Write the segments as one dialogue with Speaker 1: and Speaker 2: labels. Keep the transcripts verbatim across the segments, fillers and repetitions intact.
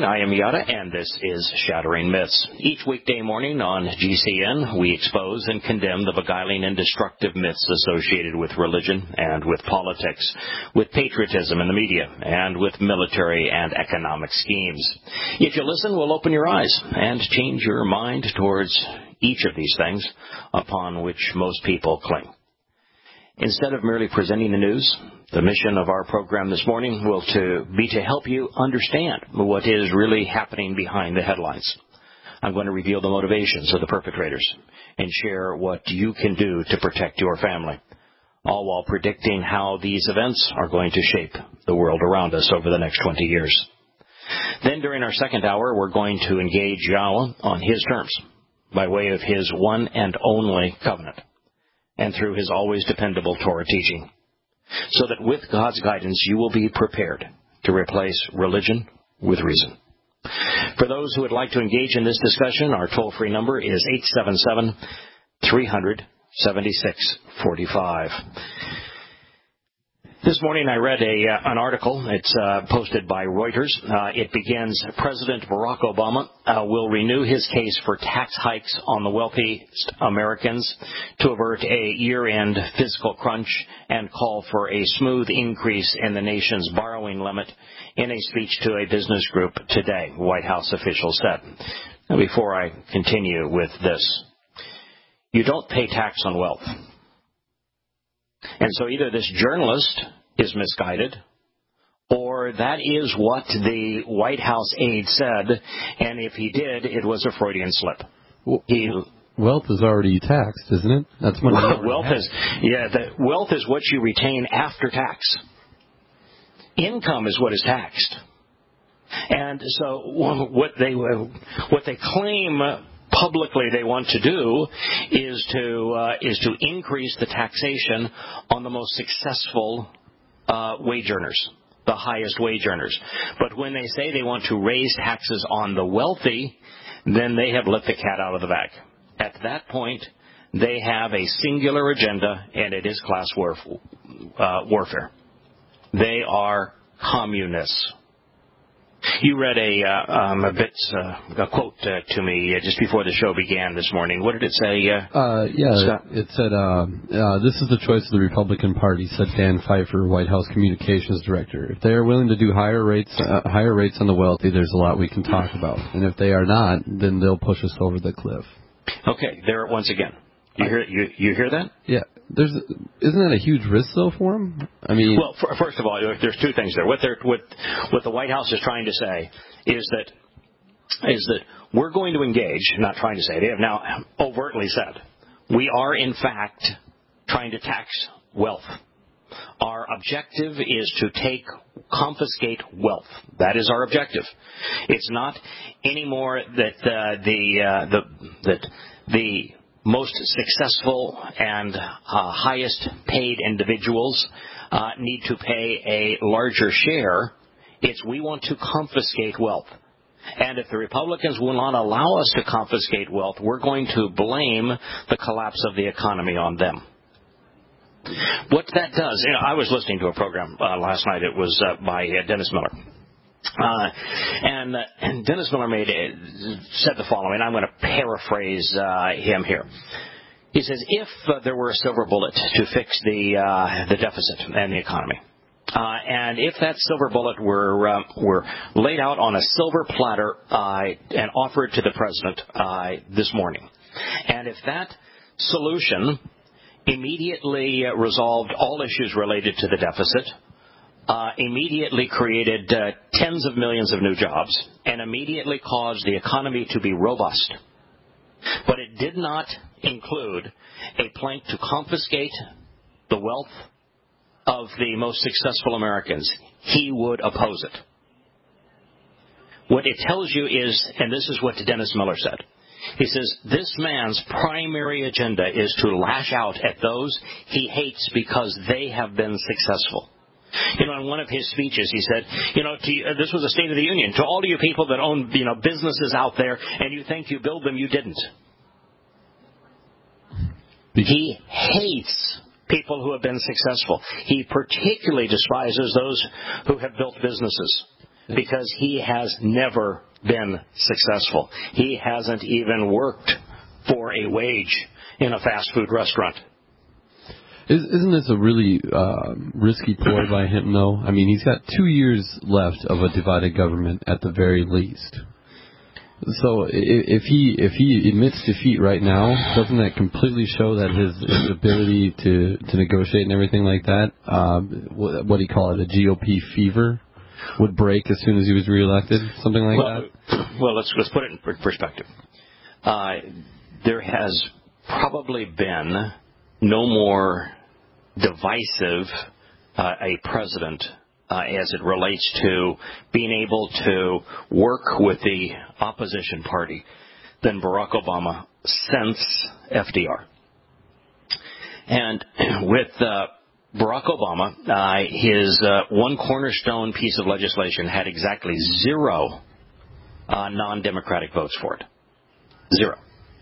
Speaker 1: morning. I am Yada, and this is Shattering Myths. Each weekday morning on G C N, we expose and condemn the beguiling and destructive myths associated with religion and with politics, with patriotism in the media, and with military and economic schemes. If you listen, we'll open your eyes and change your mind towards each of these things upon which most people cling. Instead of merely presenting the news, the mission of our program this morning will to be to help you understand what is really happening behind the headlines. I'm going to reveal the motivations of the perpetrators and share what you can do to protect your family, all while predicting how these events are going to shape the world around us over the next twenty years. Then during our second hour, we're going to engage Yahweh on his terms by way of his one and only covenant, and through his always dependable Torah teaching, so that with God's guidance you will be prepared to replace religion with reason. For those who would like to engage in this discussion, our toll-free number is eight seven seven, three hundred, seventy-six forty-five. This morning I read a uh, an article. It's uh, posted by Reuters. Uh, it begins, President Barack Obama uh, will renew his case for tax hikes on the wealthiest Americans to avert a year-end fiscal crunch and call for a smooth increase in the nation's borrowing limit in a speech to a business group today, White House officials said. Now, before I continue with this, you don't pay tax on wealth. And so either this journalist is misguided, or that is what the White House aide said, and if he did, it was a Freudian slip.
Speaker 2: Well,
Speaker 1: he,
Speaker 2: wealth is already taxed, isn't it? That's money.
Speaker 1: Well, wealth is, yeah, the wealth is what you retain after tax. Income is what is taxed. And so what they what they claim publicly they want to do is to uh, is to increase the taxation on the most successful uh, wage earners, the highest wage earners. But when they say they want to raise taxes on the wealthy, then they have let the cat out of the bag. At that point, they have a singular agenda, and it is class warf- uh, warfare. They are communists. You read a uh, um, a bit uh, a quote uh, to me uh, just before the show began this morning. What did it say? Uh,
Speaker 2: uh, yeah, Scott? It said, uh, uh, "This is the choice of the Republican Party," said Dan Pfeiffer, White House Communications Director. "If they are willing to do higher rates, uh, higher rates on the wealthy, there's a lot we can talk about. And if they are not, then they'll push us over the cliff."
Speaker 1: Okay, there once again. You hear you you hear that?
Speaker 2: Yeah. There's isn't that a huge risk though for him? I mean,
Speaker 1: well, for, first of all, there's two things there. What they're what what the White House is trying to say is that is that we're going to engage. Not trying to say, they have now overtly said, we are in fact trying to tax wealth. Our objective is to take confiscate wealth. That is our objective. It's not anymore that uh, the uh, the that the most successful and uh, highest paid individuals uh, need to pay a larger share. It's we want to confiscate wealth. And if the Republicans will not allow us to confiscate wealth, we're going to blame the collapse of the economy on them. What that does, you know, I was listening to a program uh, last night. It was uh, by uh, Dennis Miller. Uh, and, uh, and Dennis Miller made it, said the following. I'm going to paraphrase uh, him here. He says, if uh, there were a silver bullet to fix the uh, the deficit and the economy, uh, and if that silver bullet were uh, were laid out on a silver platter uh, and offered to the president uh, this morning, and if that solution immediately uh, resolved all issues related to the deficit, Uh, immediately created uh, tens of millions of new jobs, and immediately caused the economy to be robust. But it did not include a plank to confiscate the wealth of the most successful Americans. He would oppose it. What it tells you is, and this is what Dennis Miller said, he says, this man's primary agenda is to lash out at those he hates because they have been successful. You know, in one of his speeches, he said, you know, to, uh, this was a State of the Union. To all you people that own, you know, businesses out there and you think you build them, you didn't. He hates people who have been successful. He particularly despises those who have built businesses. because he has never been successful. He hasn't even worked for a wage in a fast food restaurant.
Speaker 2: Isn't this a really uh, risky ploy by him, though? I mean, he's got two years left of a divided government at the very least. So if he if he admits defeat right now, doesn't that completely show that his, his ability to, to negotiate and everything like that, uh, what, what do you call it, a G O P fever, would break as soon as he was reelected? Something like
Speaker 1: well,
Speaker 2: that?
Speaker 1: Well, let's, let's put it in perspective. Uh, there has probably been no more divisive uh, a president Uh, as it relates to being able to work with the opposition party than Barack Obama since F D R. And with uh, Barack Obama, uh, his uh, one cornerstone piece of legislation had exactly zero uh, non-democratic votes for it. Zero.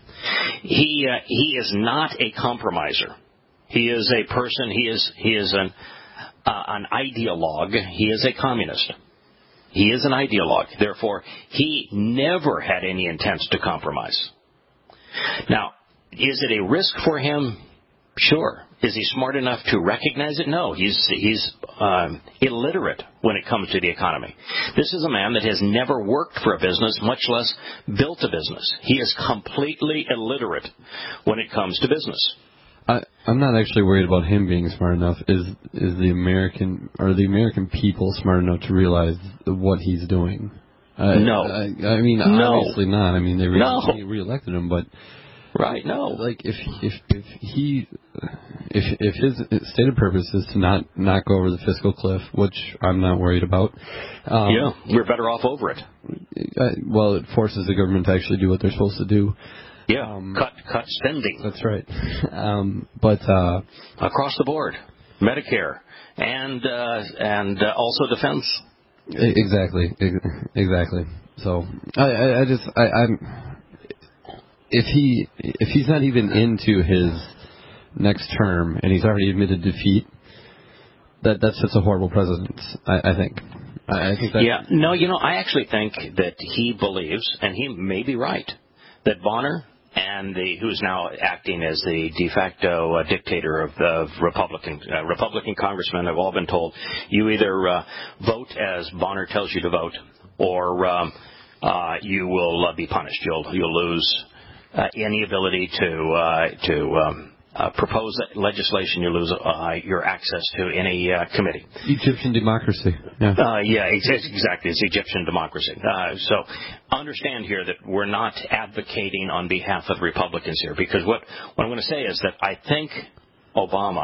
Speaker 1: He uh, he is not a compromiser. He is a person. He is he is an Uh, an ideologue. He is a communist. He is an ideologue. Therefore, he never had any intent to compromise. Now, is it a risk for him? Sure. Is he smart enough to recognize it? No. He's he's um, illiterate when it comes to the economy. This is a man that has never worked for a business, much less built a business. He is completely illiterate when it comes to business.
Speaker 2: I, I'm not actually worried about him being smart enough. Is is the American or the American people smart enough to realize what he's doing? Uh,
Speaker 1: no.
Speaker 2: I, I mean,
Speaker 1: no.
Speaker 2: obviously not. I mean, they re-
Speaker 1: no.
Speaker 2: re-elected him, but
Speaker 1: right, no.
Speaker 2: Like if if if he if if his stated purpose is to not not go over the fiscal cliff, which I'm not worried about. Um,
Speaker 1: yeah, we're better off over it.
Speaker 2: Uh, well, it forces the government to actually do what they're supposed to do.
Speaker 1: Yeah, um, cut cut spending.
Speaker 2: That's right. Um, but uh,
Speaker 1: across the board, Medicare and uh, and uh, also defense.
Speaker 2: Exactly, exactly. So I, I, I just I, I'm if he if he's not even into his next term and he's already admitted defeat, that that sets a horrible precedent. I, I think. I, I think that.
Speaker 1: Yeah. No, you know, I actually think that he believes, and he may be right, that Bonner and the who's now acting as the de facto uh, dictator of the Republican uh, Republican congressmen have all been told, you either uh, vote as Bonner tells you to vote, or um, uh, you will uh, be punished. You'll you'll lose uh, any ability to uh, to um, uh, propose legislation. You lose uh, your access to any uh, committee.
Speaker 2: Egyptian democracy. Yeah.
Speaker 1: Uh, yeah, exactly. It's Egyptian democracy. Uh, so understand here that we're not advocating on behalf of the Republicans here, because what, what I'm going to say is that I think Obama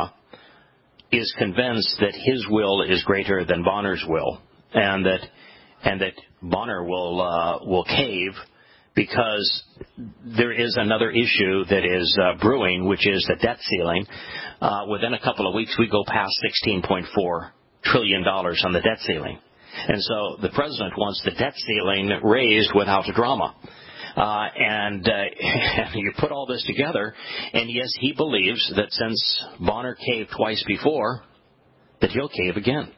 Speaker 1: is convinced that his will is greater than Bonner's will, and that and that Bonner will uh, will cave, because there is another issue that is uh, brewing, which is the debt ceiling. Uh, within a couple of weeks, we go past sixteen point four trillion dollars on the debt ceiling. And so the president wants the debt ceiling raised without drama. Uh, and uh, you put all this together, and yes, he believes that since Bonner caved twice before, that he'll cave again.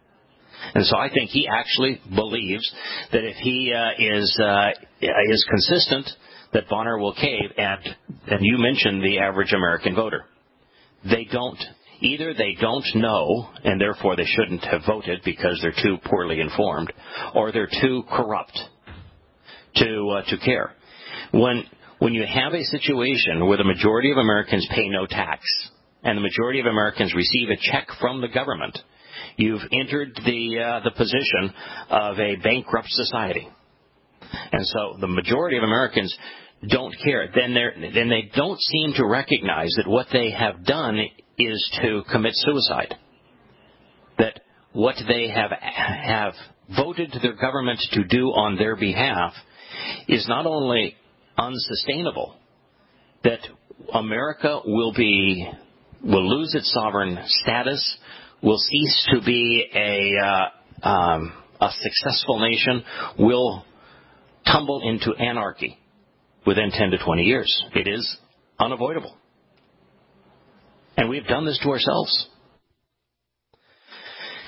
Speaker 1: And so I think he actually believes that if he uh, is uh, is consistent, that Bonner will cave. And and you mentioned the average American voter. They don't either. They don't know, and therefore they shouldn't have voted because they're too poorly informed, or they're too corrupt to uh, to care. When when you have a situation where the majority of Americans pay no tax, and the majority of Americans receive a check from the government, you've entered the uh, the position of a bankrupt society. And so the majority of Americans don't care. Then they then they don't seem to recognize that what they have done is to commit suicide. That what they have have voted their government to do on their behalf is not only unsustainable, that America will be will lose its sovereign status, will cease to be a uh, um, a successful nation, will tumble into anarchy within ten to twenty years. It is unavoidable. And we've done this to ourselves.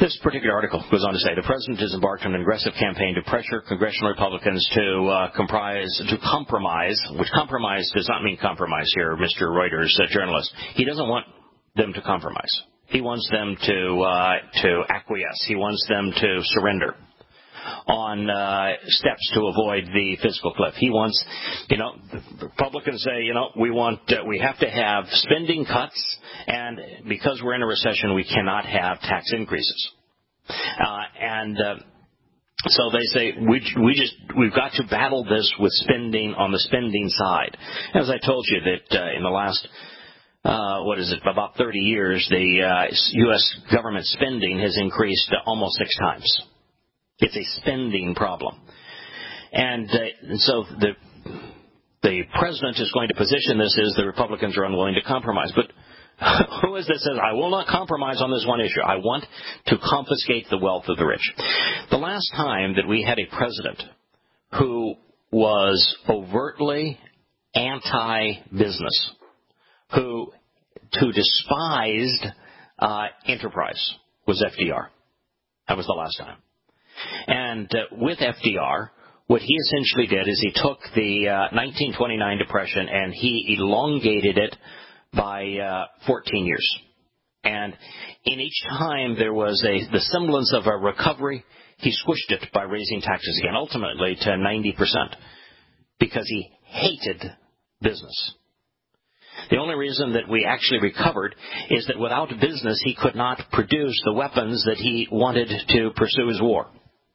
Speaker 1: This particular article goes on to say the president has embarked on an aggressive campaign to pressure congressional Republicans to uh, comprise, to compromise, which compromise does not mean compromise here, Mister Reuters uh, journalist. He doesn't want them to compromise. He wants them to uh, to acquiesce. He wants them to surrender on uh, steps to avoid the fiscal cliff. He wants, you know, the Republicans say, you know, we want, uh, we have to have spending cuts, and because we're in a recession, we cannot have tax increases. Uh, and uh, so they say we we just we've got to battle this with spending on the spending side. As I told you that uh, in the last. Uh, what is it, about thirty years, the uh, U S government spending has increased uh, almost six times. It's a spending problem. And uh, so the the president is going to position this as the Republicans are unwilling to compromise. But who is this that says, I will not compromise on this one issue. I want to confiscate the wealth of the rich. The last time that we had a president who was overtly anti-business, who who despised uh, enterprise, was F D R. That was the last time. And uh, with F D R, what he essentially did is he took the uh, nineteen twenty-nine Depression and he elongated it by uh, fourteen years. And in each time there was a the semblance of a recovery. He squished it by raising taxes again, ultimately to ninety percent, because he hated business. The only reason that we actually recovered is that without business, he could not produce the weapons that he wanted to pursue his war.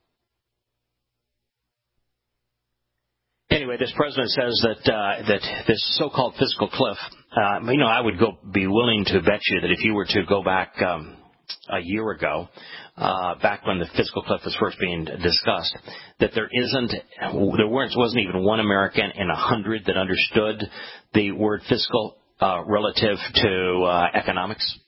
Speaker 1: Anyway, this president says that uh, that this so-called fiscal cliff, uh, you know, I would go be willing to bet you that if you were to go back um, a year ago, uh, back when the fiscal cliff was first being discussed, that there isn't, there weren't, wasn't even one American in a hundred that understood the word fiscal uh, relative to uh, economics.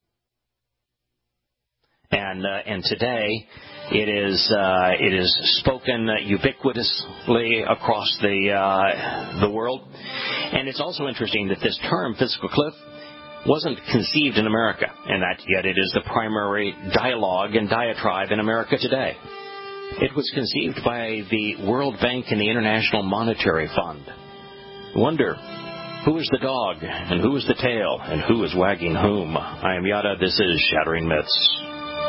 Speaker 1: And uh, and today it is uh, it is spoken ubiquitously across the uh, the world. And it's also interesting that this term fiscal cliff wasn't conceived in America, and that yet it is the primary dialogue and diatribe in America today. It was conceived by the World Bank and the International Monetary Fund. Wonder, who is the dog, and who is the tail, and who is wagging whom? I am Yada. This is Shattering Myths.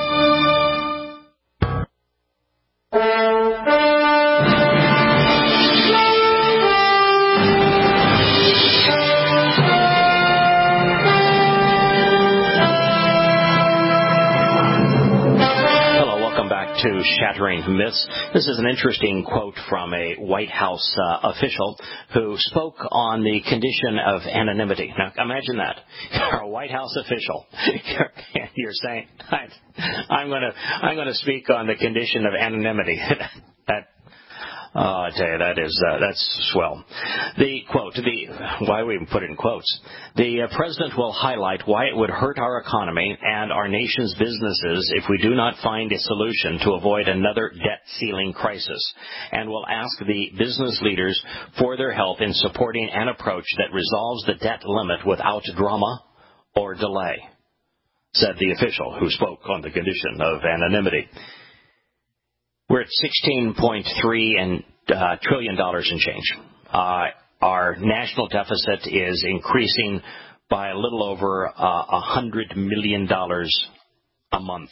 Speaker 1: To Shattering Myths. This is an interesting quote from a White House uh, official who spoke on the condition of anonymity. Now, imagine that. You're a White House official. You're, you're saying, I'm going to I'm going to speak on the condition of anonymity. that Oh, I tell you, that is, uh, that's swell. The quote, the, why we even put it in quotes, the uh, president will highlight why it would hurt our economy and our nation's businesses if we do not find a solution to avoid another debt ceiling crisis, and will ask the business leaders for their help in supporting an approach that resolves the debt limit without drama or delay, said the official who spoke on the condition of anonymity. We're at sixteen point three and, uh, trillion dollars in change. Uh, our national deficit is increasing by a little over a uh, hundred million dollars a month.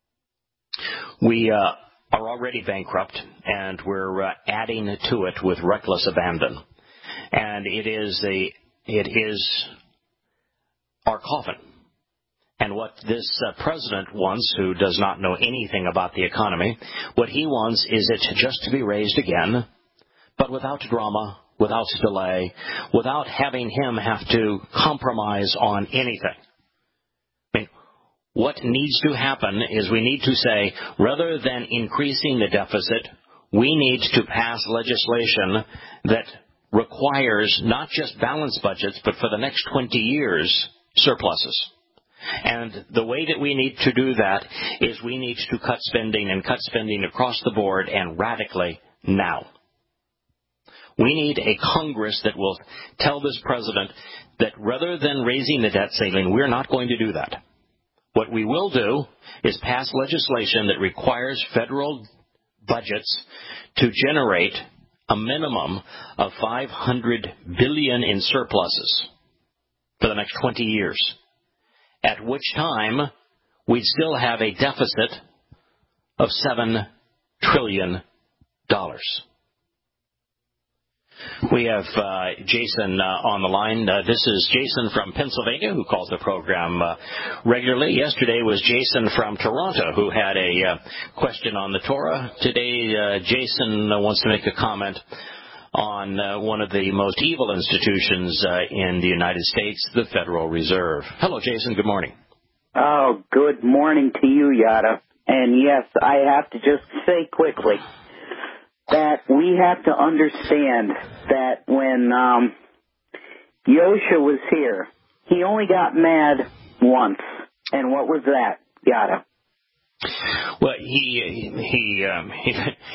Speaker 1: We uh, are already bankrupt, and we're uh, adding to it with reckless abandon. And it is a it is our coffin. And what this uh, president wants, who does not know anything about the economy, what he wants is it just to be raised again, but without drama, without delay, without having him have to compromise on anything. I mean, what needs to happen is we need to say, rather than increasing the deficit, we need to pass legislation that requires not just balanced budgets, but for the next twenty years, surpluses. And the way that we need to do that is we need to cut spending and cut spending across the board and radically now. We need a Congress that will tell this president that rather than raising the debt ceiling, we're not going to do that. What we will do is pass legislation that requires federal budgets to generate a minimum of five hundred billion dollars in surpluses for the next twenty years, at which time we'd still have a deficit of seven trillion dollars. We have uh, Jason uh, on the line. Uh, this is Jason from Pennsylvania, who calls the program uh, regularly. Yesterday was Jason from Toronto, who had a uh, question on the Torah. Today, uh, Jason uh, wants to make a comment on uh, one of the most evil institutions uh, in the United States, the Federal Reserve. Hello, Jason. Good morning.
Speaker 3: Oh, good morning to you, Yada. And yes, I have to just say quickly that we have to understand that when um, Yosha was here, he only got mad once. And what was that, Yada?
Speaker 1: Well, he he, um, he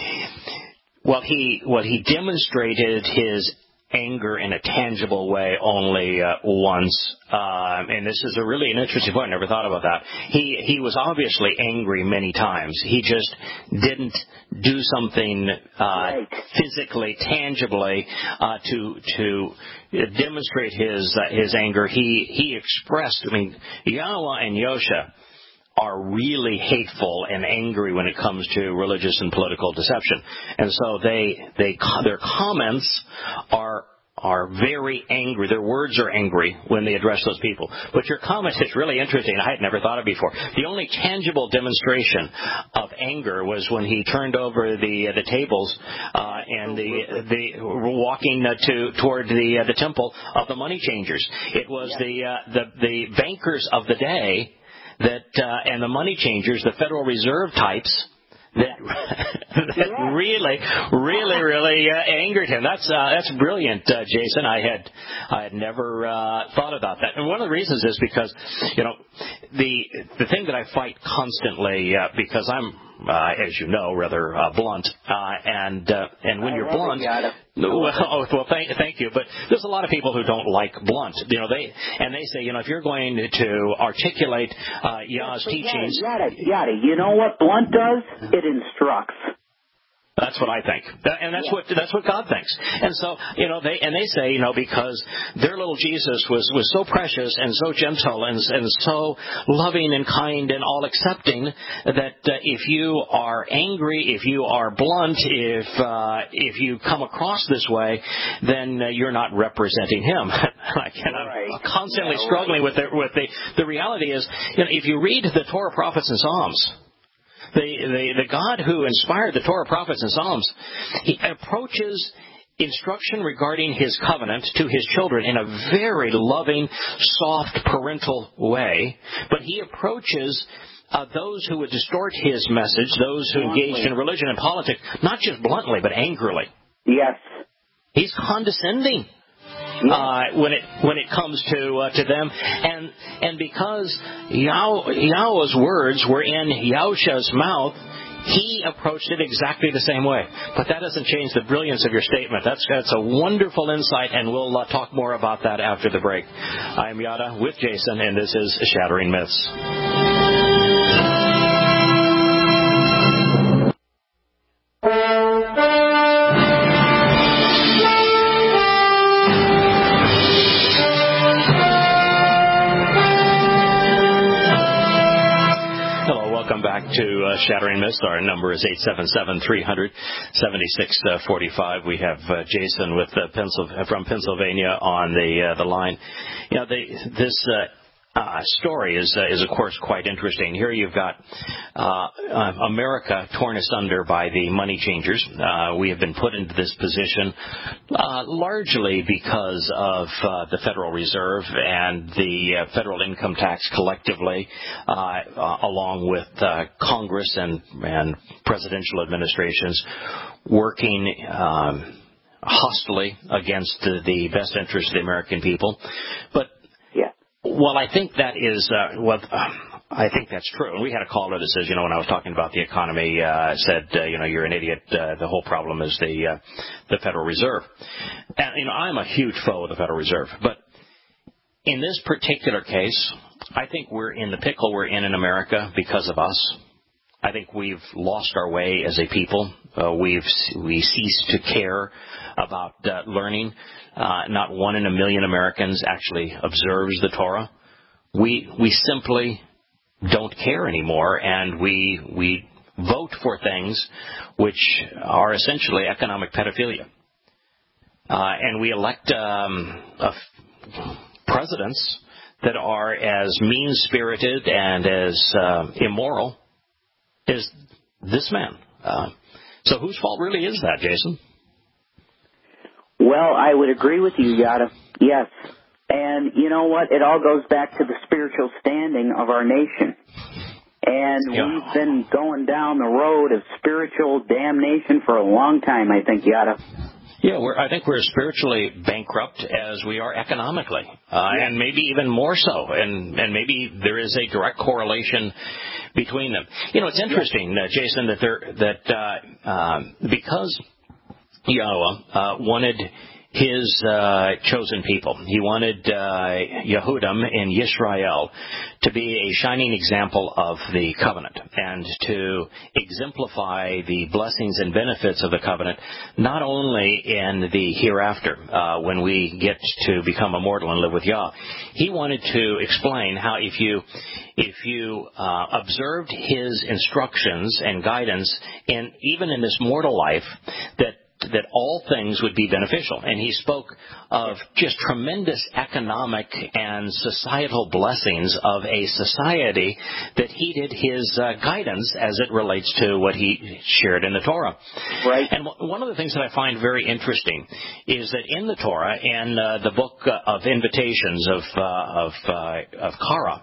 Speaker 1: well he well he demonstrated his anger in a tangible way only uh, once, um, and this is a really an interesting point. I never thought about that. He he was obviously angry many times. He just didn't do something uh,
Speaker 3: right.
Speaker 1: physically, tangibly uh, to to demonstrate his uh, his anger. He he expressed. I mean, Yahweh and Yosha are really hateful and angry when it comes to religious and political deception, and so they they their comments are are very angry. Their words are angry when they address those people. But your comment is really interesting. I had never thought of it before. The only tangible demonstration of anger was when he turned over the uh, the tables uh, and the the walking uh, to toward the uh, the temple of the money changers. It was yeah. the uh, the the bankers of the day that uh, and the money changers, the Federal Reserve types, that that yeah. really, really, really uh, angered him. That's uh, that's brilliant, uh, Jason. I had I had never uh, thought about that. And one of the reasons is because, you know, the the thing that I fight constantly uh, because I'm. Uh, as you know, rather uh, blunt, uh, and uh, and when
Speaker 3: I
Speaker 1: you're blunt,
Speaker 3: it,
Speaker 1: well, oh, well, thank, thank you. But there's a lot of people who don't like blunt. You know, they and they say, you know, if you're going to articulate uh, Yah's teachings,
Speaker 3: yada yada. You know what blunt does? It instructs.
Speaker 1: That's what I think, and that's what that's what God thinks. And so, you know, they and they say, you know, because their little Jesus was, was so precious and so gentle and and so loving and kind and all accepting that uh, if you are angry, if you are blunt, if uh, if you come across this way, then uh, you're not representing Him. I cannot,
Speaker 3: right.
Speaker 1: I'm constantly
Speaker 3: yeah,
Speaker 1: struggling
Speaker 3: right.
Speaker 1: with the with the the reality is, you know, if you read the Torah, prophets, and Psalms. The, the, the God who inspired the Torah, prophets, and Psalms, he approaches instruction regarding his covenant to his children in a very loving, soft, parental way. But he approaches uh, those who would distort his message, those who
Speaker 3: bluntly.
Speaker 1: engaged in religion and politics, not just bluntly, but angrily.
Speaker 3: Yes.
Speaker 1: He's condescending. Uh, when it when it comes to uh, to them, and and because Yah- Yahweh's words were in Yahusha's mouth, he approached it exactly the same way. But that doesn't change the brilliance of your statement. That's that's a wonderful insight, and we'll uh, talk more about that after the break. I'm Yada with Jason, and this is Shattering Myths. To uh, Shattering Myths. Our number is eight seven seven, three hundred, seventy-six forty-five. We have uh, Jason with uh, Pencil- from Pennsylvania on the uh, the line. You know, the, this uh, uh, story is uh, is of course quite interesting. Here you've got uh, uh, America torn asunder by the money changers. Uh, we have been put into this position uh, largely because of uh, the Federal Reserve and the uh, federal income tax collectively, uh, uh, along with uh, Congress and and presidential administrations working um, hostily against the, the best interests of the American people. But Well, I think that is uh, what uh, I think that's true. And we had a caller that says, you know, when I was talking about the economy, uh, said, uh, you know, you're an idiot. Uh, the whole problem is the uh, the Federal Reserve. And you know, I'm a huge foe of the Federal Reserve, but in this particular case, I think we're in the pickle we're in in America because of us. I think we've lost our way as a people. Uh, we've we ceased to care about uh, learning. Uh, not one in a million Americans actually observes the Torah. We we simply don't care anymore, and we we vote for things which are essentially economic pedophilia. Uh, and we elect um, a f- presidents that are as mean-spirited and as uh, immoral as this man. Uh, so whose fault really is that, Jason?
Speaker 3: Well, I would agree with you, Yada. Yes. And you know what? It all goes back to the spiritual standing of our nation. And yeah. we've been going down the road of spiritual damnation for a long time, I think, Yada.
Speaker 1: Yeah, we're, I think we're as spiritually bankrupt as we are economically, uh, yeah. and maybe even more so. And, and maybe there is a direct correlation between them. You know, it's interesting, uh, Jason, that there that uh, uh, because Yahweh uh, wanted his uh, chosen people. He wanted uh, Yehudim in Yisrael to be a shining example of the covenant and to exemplify the blessings and benefits of the covenant, not only in the hereafter, uh, when we get to become immortal and live with Yah. He wanted to explain how if you if you uh, observed his instructions and guidance, and even in this mortal life, that that all things would be beneficial. And he spoke of just tremendous economic and societal blessings of a society that heeded his uh, guidance as it relates to what he shared in the Torah.
Speaker 3: Right.
Speaker 1: And w- one of the things that I find very interesting is that in the Torah, in uh, the book uh, of invitations of, uh, of, uh, of Kara,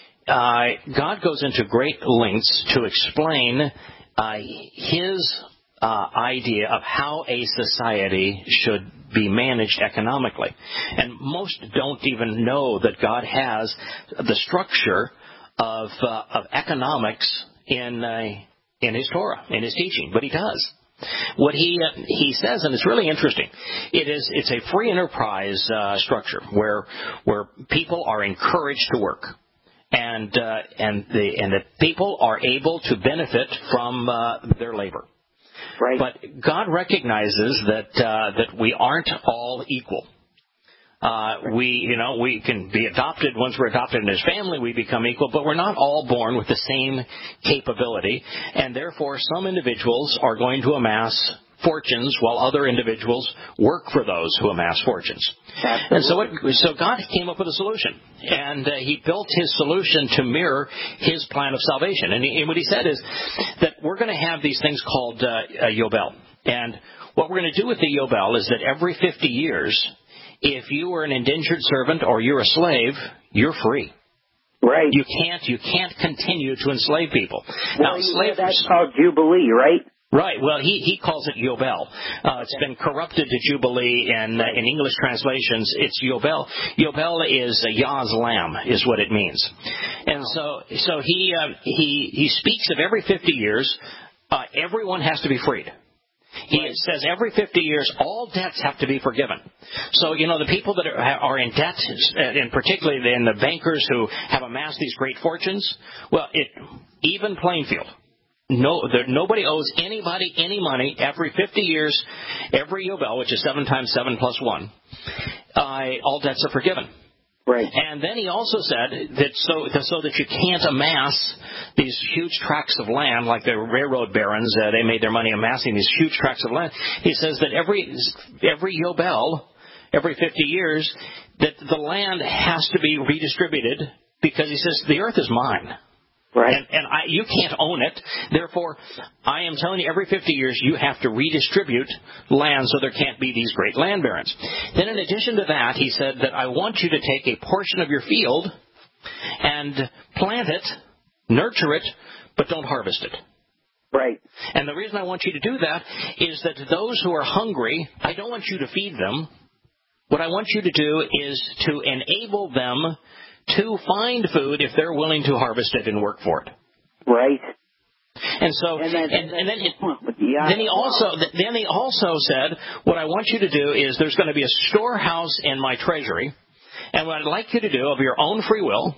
Speaker 1: uh, God goes into great lengths to explain uh, his Uh, idea of how a society should be managed economically. And most don't even know that God has the structure of uh, of economics in uh, in His Torah, in His teaching, but He does. What He uh, He says, and it's really interesting, it is it's a free enterprise uh, structure where where people are encouraged to work. And uh, and the and the people are able to benefit from uh, their labor.
Speaker 3: Right.
Speaker 1: But God recognizes that uh, that we aren't all equal. Uh, we, you know, we can be adopted. Once we're adopted in His family, we become equal. But we're not all born with the same capability, and therefore, some individuals are going to amass fortunes while other individuals work for those who amass fortunes.
Speaker 3: Absolutely.
Speaker 1: And so, it, so God came up with a solution, and uh, He built His solution to mirror His plan of salvation. And, he, and what He said is that we're going to have these things called uh, uh, Yobel. And what we're going to do with the Yobel is that every fifty years, if you are an indentured servant or you're a slave, you're free.
Speaker 3: Right.
Speaker 1: You can't you can't continue to enslave people.
Speaker 3: Well,
Speaker 1: now, slave,
Speaker 3: that's called Jubilee, right?
Speaker 1: Right. Well, he, he calls it Yobel. Uh, it's been corrupted to Jubilee, and uh, in English translations, it's Yobel. Yobel is uh, Yah's lamb, is what it means. And so so he uh, he he speaks of every fifty years, uh, everyone has to be freed. He right. says every fifty years, all debts have to be forgiven. So, you know, the people that are, are in debt, and particularly in the bankers who have amassed these great fortunes, well, it even Plainfield. No, there, nobody owes anybody any money every fifty years, every Yobel, which is seven times seven plus one. Uh, all debts are forgiven.
Speaker 3: Right.
Speaker 1: And then he also said that so so that you can't amass these huge tracts of land like the railroad barons. Uh, they made their money amassing these huge tracts of land. He says that every every Yobel, every fifty years, that the land has to be redistributed because he says the earth is mine.
Speaker 3: Right.
Speaker 1: And, and I, you can't own it. Therefore, I am telling you, every fifty years you have to redistribute land so there can't be these great land barons. Then in addition to that, he said that I want you to take a portion of your field and plant it, nurture it, but don't harvest it.
Speaker 3: Right.
Speaker 1: And the reason I want you to do that is that those who are hungry, I don't want you to feed them. What I want you to do is to enable them to find food if they're willing to harvest it and work for it.
Speaker 3: Right.
Speaker 1: And so,
Speaker 3: and then,
Speaker 1: and, and then, it,
Speaker 3: yeah,
Speaker 1: then he also, then he also said, what I want you to do is there's going to be a storehouse in my treasury, And what I'd like you to do of your own free will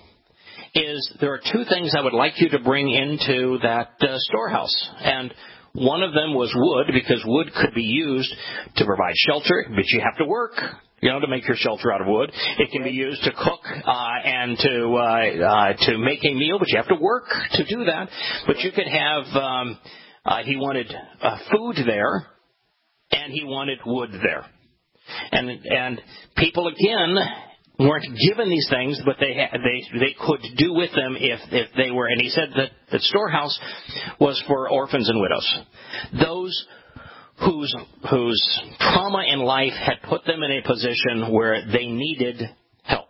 Speaker 1: is there are two things I would like you to bring into that uh, storehouse. And one of them was wood, because wood could be used to provide shelter, but you have to work, you know, to make your shelter out of wood. It can be used to cook uh, and to uh, uh, to make a meal, but you have to work to do that. But you could have, um, uh, he wanted uh, food there, and he wanted wood there. And and people, again, weren't given these things, but they they they could do with them if if they were. And he said that the storehouse was for orphans and widows, those whose whose trauma in life had put them in a position where they needed help.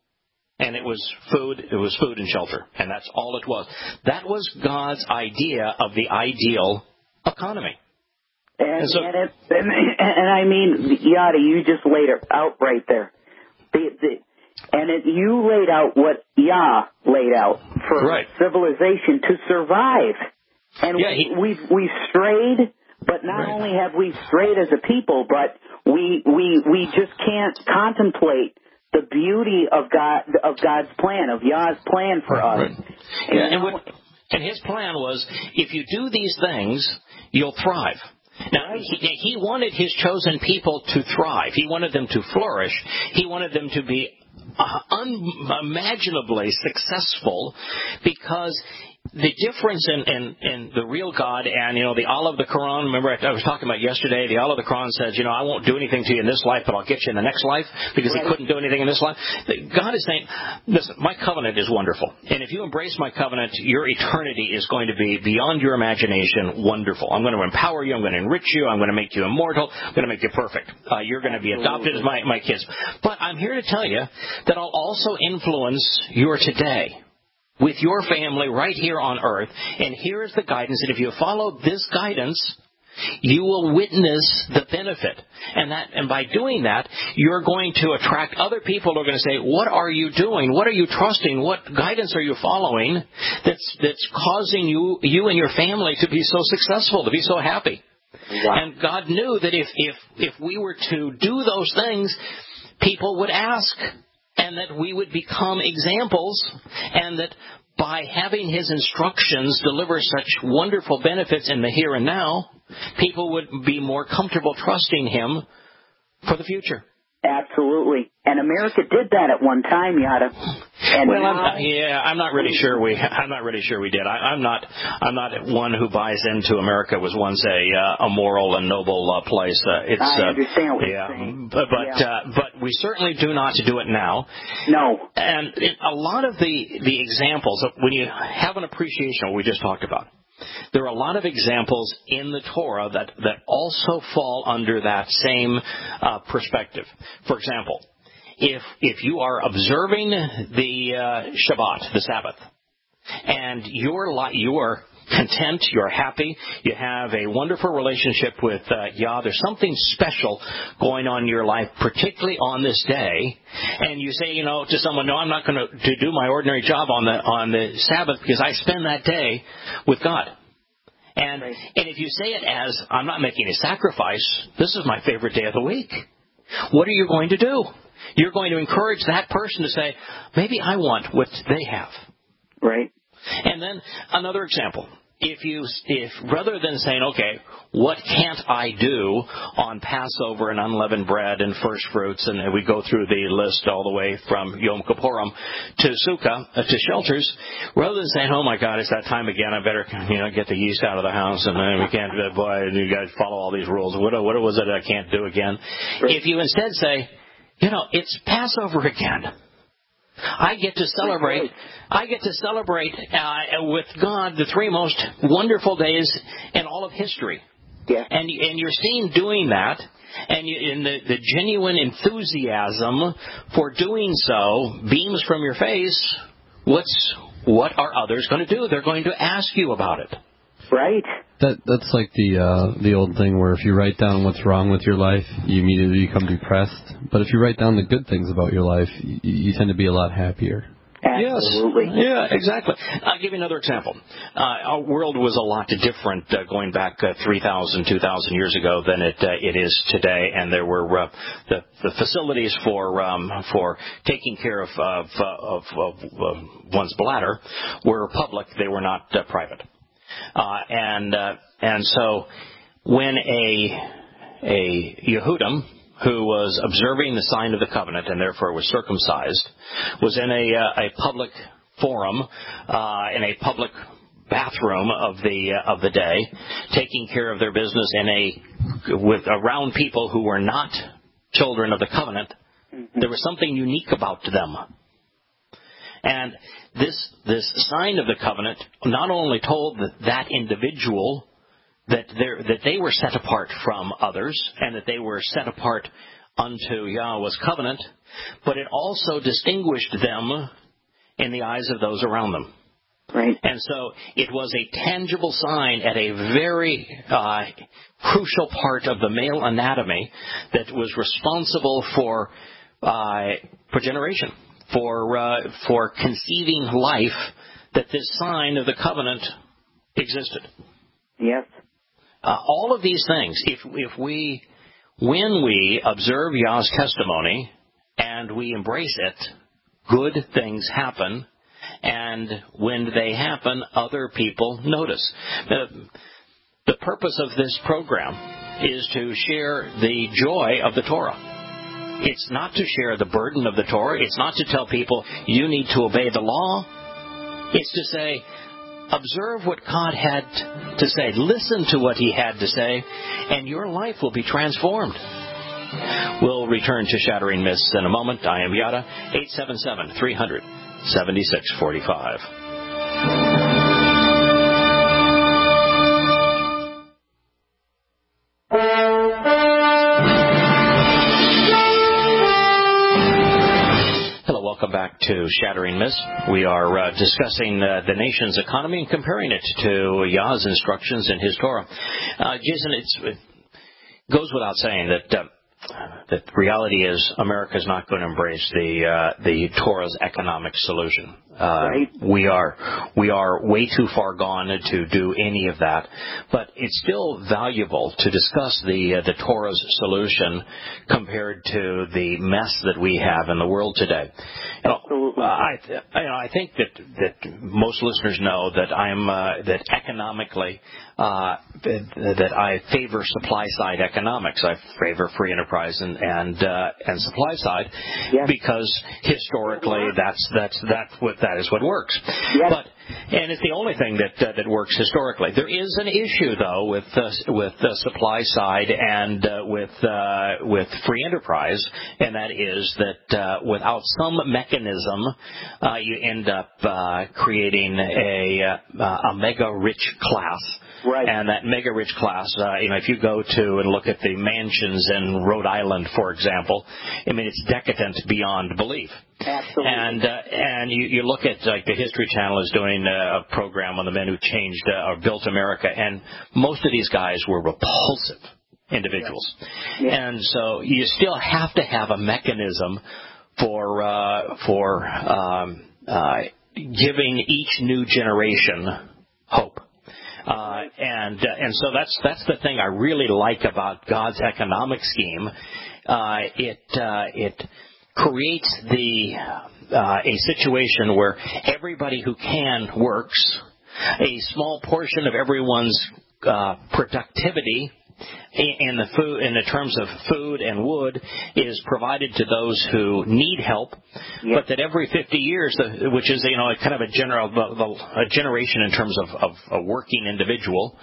Speaker 1: And it was food, it was food and shelter, and that's all it was. That was God's idea of the ideal economy.
Speaker 3: And,
Speaker 1: and, so,
Speaker 3: and, it, and, and I mean, Yada, you just laid it out right there. The, the, and it, you laid out what Yah laid out for
Speaker 1: right.
Speaker 3: civilization to survive. And
Speaker 1: yeah, he,
Speaker 3: we've we've strayed, but not
Speaker 1: right.
Speaker 3: only have we strayed as a people, but we we we just can't contemplate the beauty of God of God's plan, of Yah's plan for us.
Speaker 1: Right.
Speaker 3: And,
Speaker 1: yeah, and, what, and his plan was, if you do these things, you'll thrive. Now, he, he wanted his chosen people to thrive. He wanted them to flourish. He wanted them to be uh, unimaginably successful, because the difference in, in, in the real God and, you know, the Allah of the Quran, remember I was talking about yesterday, the Allah of the Quran says, you know, I won't do anything to you in this life, but I'll get you in the next life, because right. he couldn't do anything in this life. God is saying, listen, my covenant is wonderful. And if you embrace my covenant, your eternity is going to be beyond your imagination wonderful. I'm going to empower you. I'm going to enrich you. I'm going to make you immortal. I'm going to make you perfect. Uh, you're going to be adopted as my, my kids. But I'm here to tell you that I'll also influence your today with your family right here on earth. And here is the guidance. And if you follow this guidance, you will witness the benefit. And that, and by doing that, you're going to attract other people who are going to say, what are you doing? What are you trusting? What guidance are you following that's, that's causing you, you and your family to be so successful, to be so happy? Wow. And God knew that if, if, if we were to do those things, people would ask, and that we would become examples, and that by having his instructions deliver such wonderful benefits in the here and now, people would be more comfortable trusting him for the future.
Speaker 3: Absolutely. And America did that at one time, Yada. And
Speaker 1: well,
Speaker 3: now,
Speaker 1: I'm, yeah, I'm not really sure we. I'm not really sure we did. I, I'm not. I'm not one who buys into America was once a uh, a moral and noble uh, place. Uh, it's.
Speaker 3: I understand
Speaker 1: uh,
Speaker 3: what
Speaker 1: yeah,
Speaker 3: you're saying.
Speaker 1: but but,
Speaker 3: yeah.
Speaker 1: uh, but we certainly do not do it now.
Speaker 3: No.
Speaker 1: And it, a lot of the the examples of when you have an appreciation of what we just talked about, there are a lot of examples in the Torah that, that also fall under that same uh, perspective. For example, if if you are observing the uh, Shabbat, the Sabbath, and you're li- you're content, you're happy, you have a wonderful relationship with uh, Yah, there's something special going on in your life, particularly on this day, and you say, you know, to someone, no, I'm not going to do my ordinary job on the on the Sabbath because I spend that day with God. And
Speaker 3: right.
Speaker 1: and if you say it as, I'm not making a sacrifice, this is my favorite day of the week, what are you going to do? You're going to encourage that person to say, maybe I want what they have.
Speaker 3: Right.
Speaker 1: And then another example. If you, if rather than saying, okay, what can't I do on Passover and unleavened bread and first fruits, and we go through the list all the way from Yom Kippurim to Sukkah, uh, to shelters, rather than saying, oh my God, it's that time again, I better, you know, get the yeast out of the house, and then we can't, uh, boy, you guys follow all these rules. What, what was it I can't do again? Right. If you instead say, you know, it's Passover again. I get to celebrate. I get to celebrate uh, with God the three most wonderful days in all of history.
Speaker 3: Yeah.
Speaker 1: And and you're seen doing that, and you, and the the genuine enthusiasm for doing so beams from your face. What's what are others going to do? They're going to ask you about it.
Speaker 3: Right.
Speaker 2: That that's like the uh, the old thing where if you write down what's wrong with your life, you immediately become depressed. But if you write down the good things about your life, you, you tend to be a lot happier.
Speaker 3: Absolutely.
Speaker 1: Yes. Yeah, exactly. I'll give you another example. Uh, our world was a lot different uh, going back uh, three thousand, two thousand years ago than it uh, it is today, and there were uh, the, the facilities for um, for taking care of of, of, of uh, one's bladder were public; they were not uh, private. Uh, and uh, and so when a a Yehudim who was observing the sign of the covenant and therefore was circumcised, was in a, uh, a public forum, uh, in a public bathroom of the uh, of the day, taking care of their business in a with around people who were not children of the covenant. Mm-hmm. There was something unique about them, and this this sign of the covenant not only told that, that individual that that they were set apart from others and that they were set apart unto Yahweh's covenant, but it also distinguished them in the eyes of those around them.
Speaker 3: Right.
Speaker 1: And so it was a tangible sign at a very uh, crucial part of the male anatomy that was responsible for uh, progeneration, for uh, for conceiving life, that this sign of the covenant existed.
Speaker 3: Yes.
Speaker 1: Uh, all of these things, if if we, when we observe Yah's testimony and we embrace it, good things happen, and when they happen, other people notice. The, the purpose of this program is to share the joy of the Torah. It's not to share the burden of the Torah. It's not to tell people you need to obey the law. It's to say, observe what God had to say. Listen to what He had to say, and your life will be transformed. We'll return to Shattering Myths in a moment. I am Yada, eight seven seven, three hundred, seventy-six forty-five. Welcome back to Shattering Myths. We are uh, discussing uh, the nation's economy and comparing it to Yah's instructions in His Torah. Uh, Jason, it's, it goes without saying that uh, that the reality is America is not going to embrace the uh, the Torah's economic solution. Uh,
Speaker 3: right.
Speaker 1: We are we are way too far gone to do any of that, but it's still valuable to discuss the uh, the Torah's solution compared to the mess that we have in the world today. You know,
Speaker 3: Absolutely.
Speaker 1: uh, I you know, I think that that most listeners know that I'm uh, that economically uh, that, that I favor supply side economics. I favor free enterprise and and uh, and supply side,
Speaker 3: yes.
Speaker 1: because historically that's that's that's what that is what works.
Speaker 3: Yes.
Speaker 1: But and it's the only thing that uh, that works historically. There is an issue though with uh, with the supply side and uh, with uh, with free enterprise, and that is that uh, without some mechanism, uh, you end up uh, creating a uh, a mega rich class.
Speaker 3: Right.
Speaker 1: And that mega rich class, uh, you know, if you go to and look at the mansions in Rhode Island, for example, I mean, it's decadent beyond belief.
Speaker 3: Absolutely.
Speaker 1: And uh, and you, you look at, like, the History Channel is doing a program on the men who changed uh, or built America, and most of these guys were repulsive individuals.
Speaker 3: Yeah.
Speaker 1: And so you still have to have a mechanism for uh, for um, uh, giving each new generation hope. Uh, and uh, and so that's that's the thing I really like about God's economic scheme. Uh, it uh, it creates the uh, a situation where everybody who can works. A small portion of everyone's uh, productivity in the food, in the terms of food and wood, is provided to those who need help. Yep. But that every fifty years, which is, you know, kind of a general a generation in terms of, of a working individual,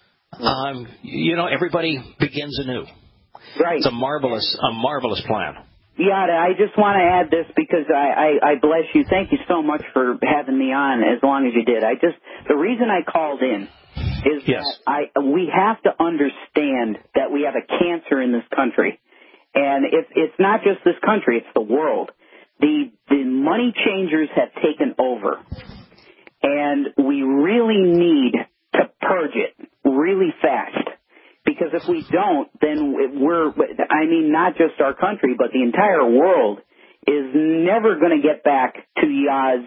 Speaker 1: um, you know, everybody begins anew.
Speaker 3: Right.
Speaker 1: It's a marvelous a marvelous plan.
Speaker 3: Yada, I just want to add this because I, I, I bless you. Thank you so much for having me on as long as you did. I just the reason I called in is
Speaker 1: yes.
Speaker 3: that I we have to understand that we have a cancer in this country, and it's it's not just this country; it's the world. The the money changers have taken over, and we really need to purge it really fast. Because if we don't, then we're, I mean, not just our country, but the entire world is never going to get back to Yah's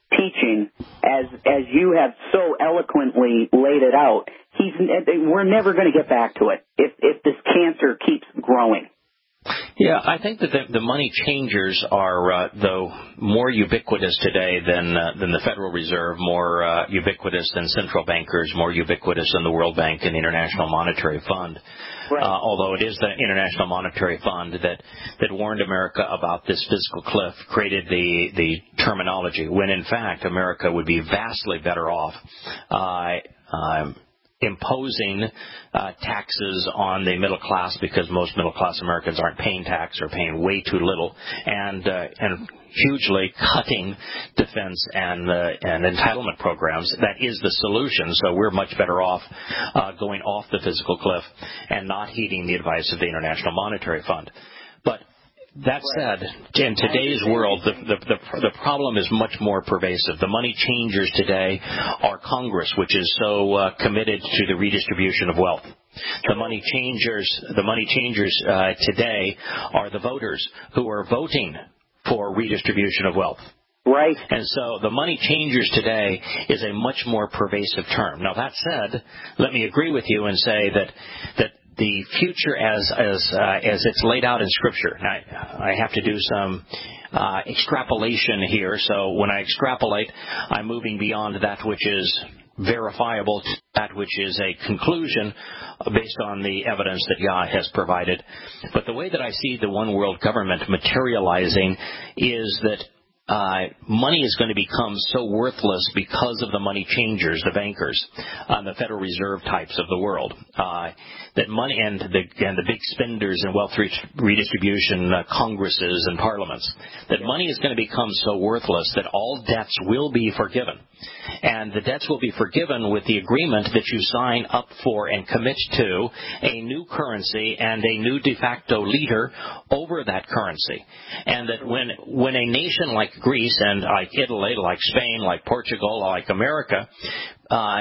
Speaker 3: teaching, as as you have so eloquently laid it out, he's we're never going to get back to it if if this cancer keeps growing.
Speaker 1: Yeah, I think that the, the money changers are, uh, though, more ubiquitous today than uh, than the Federal Reserve, more uh, ubiquitous than central bankers, more ubiquitous than the World Bank and the International Monetary Fund. Right. Uh, although it is the International Monetary Fund that, that warned America about this fiscal cliff, created the, the terminology, when in fact America would be vastly better off uh, um, imposing uh, taxes on the middle class, because most middle class Americans aren't paying tax or paying way too little, and uh, and hugely cutting defense and uh, and entitlement programs. That is the solution. So we're much better off uh, going off the fiscal cliff and not heeding the advice of the International Monetary Fund. But that said, in today's world, the, the, the, the problem is much more pervasive. The money changers today are Congress, which is so uh, committed to the redistribution of wealth. The money changers, the money changers uh, today are the voters who are voting for redistribution of wealth.
Speaker 3: Right.
Speaker 1: And so the money changers today is a much more pervasive term. Now, that said, let me agree with you and say that that the future as as uh, as it's laid out in Scripture. Now, I have to do some uh, extrapolation here. So when I extrapolate, I'm moving beyond that which is verifiable to that which is a conclusion based on the evidence that Yah has provided. But the way that I see the one world government materializing is that Uh, money is going to become so worthless because of the money changers, the bankers, uh, the Federal Reserve types of the world. Uh, that money and the and the big spenders and wealth redistribution uh, congresses and parliaments. That money is going to become so worthless that all debts will be forgiven, and the debts will be forgiven with the agreement that you sign up for and commit to a new currency and a new de facto leader over that currency, and that when when a nation like Greece and like Italy, like Spain, like Portugal, like America, uh,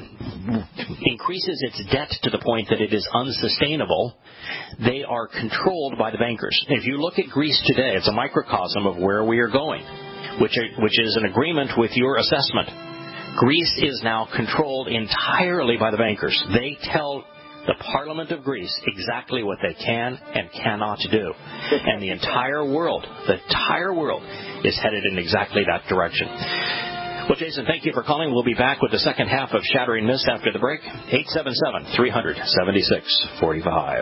Speaker 1: increases its debt to the point that it is unsustainable, they are controlled by the bankers. If you look at Greece today, it's a microcosm of where we are going, which are, which is an agreement with your assessment. Greece is now controlled entirely by the bankers. They tell the Parliament of Greece exactly what they can and cannot do. And the entire world, the entire world is headed in exactly that direction. Well, Jason, thank you for calling. We'll be back with the second half of Shattering Myths after the break. eight seven seven, three hundred, seventy-six forty-five.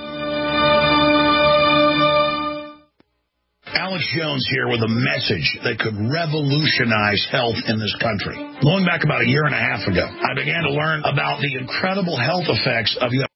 Speaker 4: Alex Jones here with a message that could revolutionize health in this country. Going back about a year and a half ago, I began to learn about the incredible health effects of